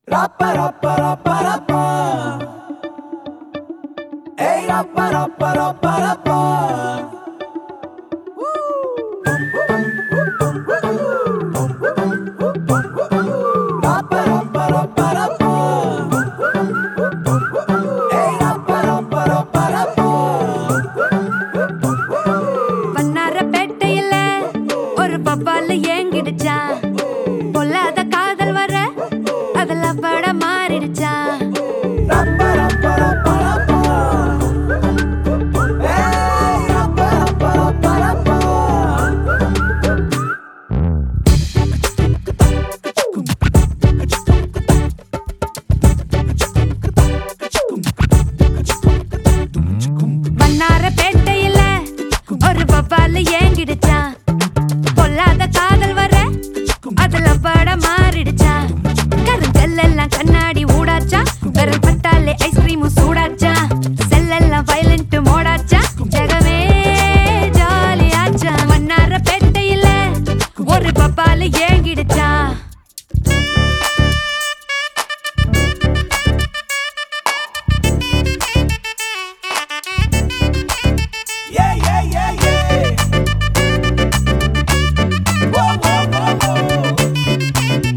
Rappa rappa rappa rappa. Hey rappa rappa rappa rappa. Rappa rappa rappa rappa. Hey rappa rappa rappa rappa. வண்ணாரப்பேட்டையில ஒரு பப்பால ஏங்கிடுச்சா பொல்லாத காதல் வர அதுல பட மாறிடுச்சா Rappa rappa rappa rappa. Hey rappa rappa rappa rappa. வண்ணாரப்பேட்டையில ஒரு பப்பால ஏங்கிடுச்சா பொல்லாத காதல் வர அதுல பட மாறிடுச்சா கருங்கல்லாம் கண்ணாடி ஊடாச்சா விரல் பட்டாலே ஐஸ்கிரீமும் சூடாச்சா செல்லெல்லாம் வயலண்ட் மோடாச்சா ஜெகமே ஜாலியாச்சா வண்ணாரப்பேட்டையில ஒரு பப்பால ஏங்கிடுச்சா Yeah yeah yeah yeah. Whoa whoa whoa whoa.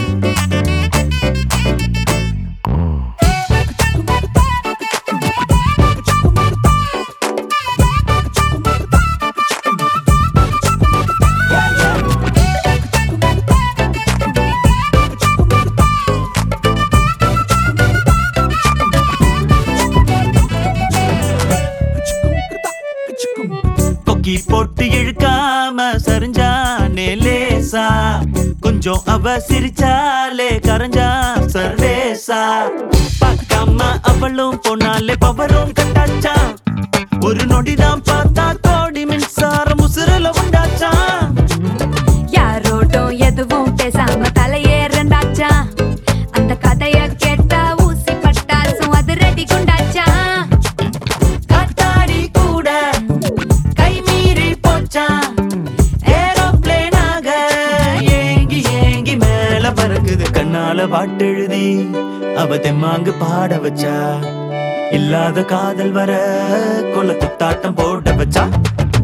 கொக்கி போட்டு இழுக்காம சரிஞ்சானே லேசா கொஞ்சம் அவ சிரிச்சாலே கரைஞ்சா சர்வேசா பார்க்காம அவளும் போனாலே பவரும் கட்டாச்சா ஒரு நொடிதான் பார்த்தா கோடி மின்சாரம் உசுரல உண்டாச்சா யாரோடும் எதுவும் பேசாம தலையேறந்தாச்சா அந்த கதைய கேட்டா ஊசி பட்டாசும் அது ரெடி குண்டாச்சா காத்தாடி கூட கை மீறி போச்சா ஏரோப்ளேனாக ஏங்கி ஏங்கி மேல பறக்குது கண்ணால பாட்டெழுதி அவ தெம்மாங்கு பாட வச்சா இல்லாத காதல் வர கொல குத்தாட்டம் போட வச்சா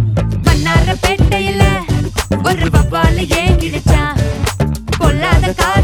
வண்ணாரப்பேட்டையில ஒரு பப்பால ஏங்கிடுச்சா பொல்லாத காதல்